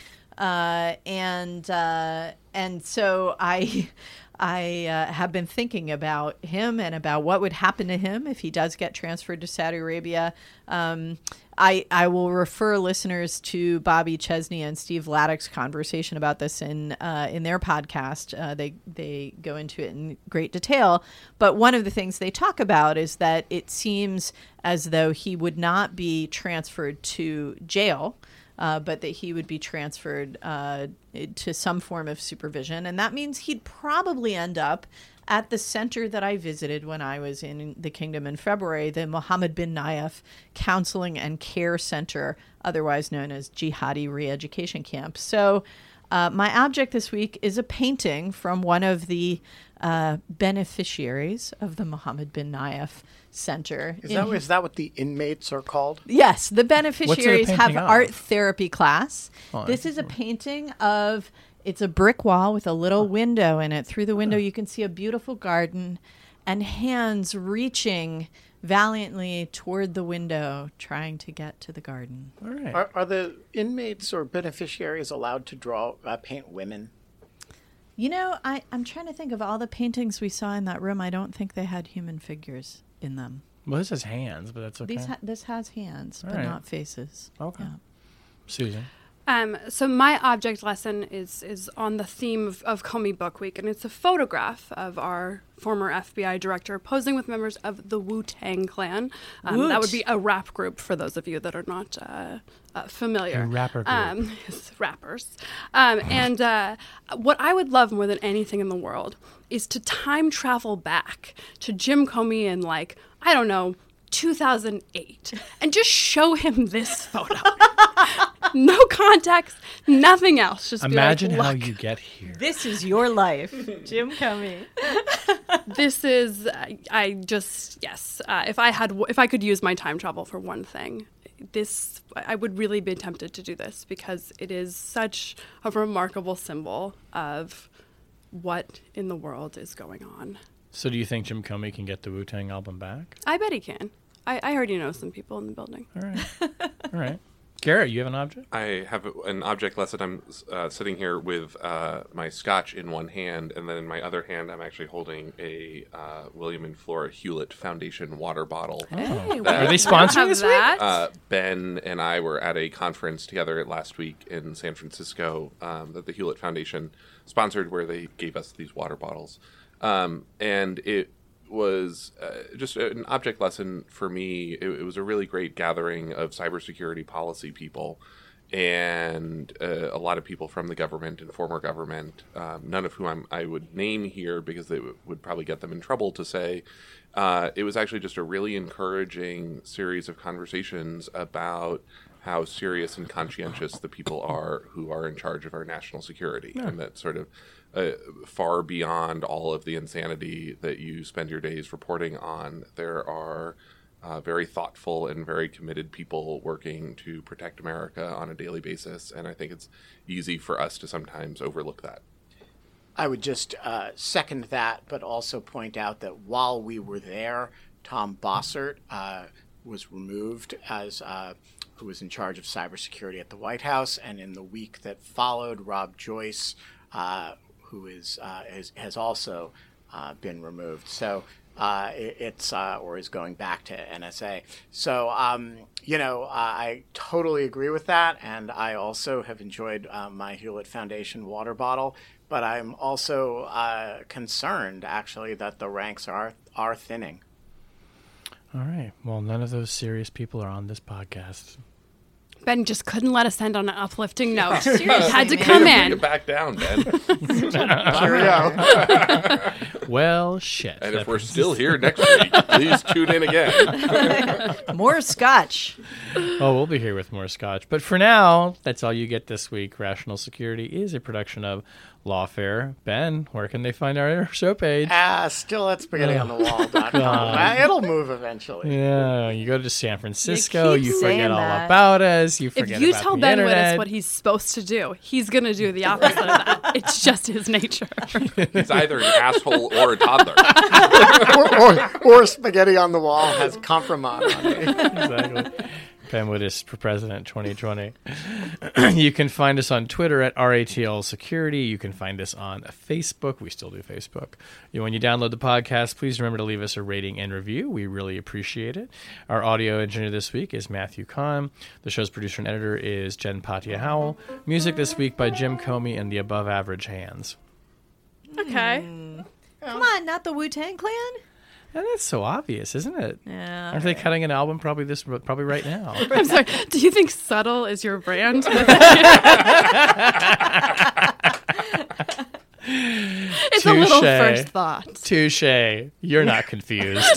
uh, and uh, and so I. I uh, have been thinking about him and about what would happen to him if he does get transferred to Saudi Arabia. Um, I I will refer listeners to Bobby Chesney and Steve Laddick's conversation about this in uh, in their podcast. Uh, they they go into it in great detail. But one of the things they talk about is that it seems as though he would not be transferred to jail. Uh, but that he would be transferred uh, to some form of supervision. And that means he'd probably end up at the center that I visited when I was in the kingdom in February, the Mohammed bin Nayef Counseling and Care Center, otherwise known as Jihadi Re-Education Camp. So uh, my object this week is a painting from one of the uh, beneficiaries of the Mohammed bin Nayef Center. Is that, is that what the inmates are called? Yes, the beneficiaries have painting of? art therapy class. Oh, this is a painting of, it's a brick wall with a little window in it. Through the window, you can see a beautiful garden and hands reaching valiantly toward the window, trying to get to the garden. All right. Are, are the inmates or beneficiaries allowed to draw, uh, paint women? You know, I, I'm trying to think of all the paintings we saw in that room. I don't think they had human figures in them. Well, this has hands, but that's okay. These ha- this has hands, All but right. not faces. Okay. Yeah. Susan. Um, so my object lesson is is on the theme of, of Comey Book Week, and it's a photograph of our former F B I director posing with members of the Wu-Tang Clan. Um, Woot. that would be a rap group for those of you that are not uh, uh, familiar. A rapper group. Um, yes, rappers. Um, and uh, what I would love more than anything in the world is to time travel back to Jim Comey in, like, I don't know, two thousand eight, and just show him this photo. No context, nothing else. Just Imagine be like, how look, you get here. This is your life, Jim Comey. this is. I, I just yes. Uh, if I had, if I could use my time travel for one thing, this I would really be tempted to do this because it is such a remarkable symbol of what in the world is going on. So do you think Jim Comey can get the Wu-Tang album back? I bet he can. I, I heard you know some people in the building. All right. All right. Garrett, you have an object? I have an object lesson. I'm uh, sitting here with uh, my scotch in one hand, and then in my other hand, I'm actually holding a uh, William and Flora Hewlett Foundation water bottle. Hey, That- Are they I sponsoring have this week? that. Uh, Ben and I were at a conference together last week in San Francisco um, that the Hewlett Foundation sponsored, where they gave us these water bottles. Um, and it was uh, just an object lesson for me. It, it was a really great gathering of cybersecurity policy people and uh, a lot of people from the government and former government, um, none of whom I'm, I would name here because they w- would probably get them in trouble to say. Uh, it was actually just a really encouraging series of conversations about how serious and conscientious the people are who are in charge of our national security. Yeah. And that sort of uh, far beyond all of the insanity that you spend your days reporting on, there are uh, very thoughtful and very committed people working to protect America on a daily basis. And I think it's easy for us to sometimes overlook that. I would just uh, second that, but also point out that while we were there, Tom Bossert uh, was removed as uh, who was in charge of cybersecurity at the White House, and in the week that followed, Rob Joyce, uh, who is uh, has, has also uh, been removed. So uh, it, it's uh, or is going back to N S A. So um, you know, uh, I totally agree with that, and I also have enjoyed uh, my Hewlett Foundation water bottle. But I'm also uh, concerned, actually, that the ranks are are thinning. All right. Well, none of those serious people are on this podcast. Ben just couldn't let us end on an uplifting note. Seriously, Had to man. come Bring in. it back down, Ben. Here we go. Well, shit. And if That we're brings still us- here next week, please tune in again. More scotch. Oh, we'll be here with more scotch. But for now, that's all you get this week. Rational Security is a production of Lawfare. Ben, where can they find our show page? Ah, still at spaghetti on the wall dot com. God. It'll move eventually. Yeah, you go to San Francisco, You you, keep forget saying all that. about us, you If forget you about tell the Ben internet. Wittes what he's supposed to do, he's going to do the opposite of that. It's just his nature. He's either an asshole or a toddler. or, or, or spaghetti on the wall has compromise on me. Exactly. Ben Wittes for President twenty twenty. You can find us on Twitter at R A T L Security. You can find us on Facebook. We still do Facebook. You, when you download the podcast, please remember to leave us a rating and review. We really appreciate it. Our audio engineer this week is Matthew Kahn. The show's producer and editor is Jen Patia Howell. Music this week by Jim Comey and the Above Average Hands. Okay. Come on, not the Wu-Tang Clan? And that's so obvious, isn't it? Yeah. Aren't they cutting an album probably this probably right now? I'm sorry. Do you think subtle is your brand? It's a little Touche. first thought. Touche. You're not confused.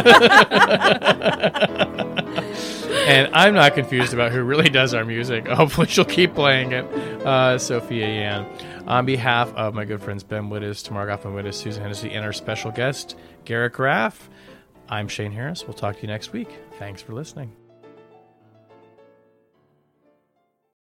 And I'm not confused about who really does our music. Hopefully she'll keep playing it. Uh, Sophia Yan. On behalf of my good friends Ben Wittes, Tamar Goffman-Wittes, Susan Hennessy, and our special guest, Garrett Graff, I'm Shane Harris. We'll talk to you next week. Thanks for listening.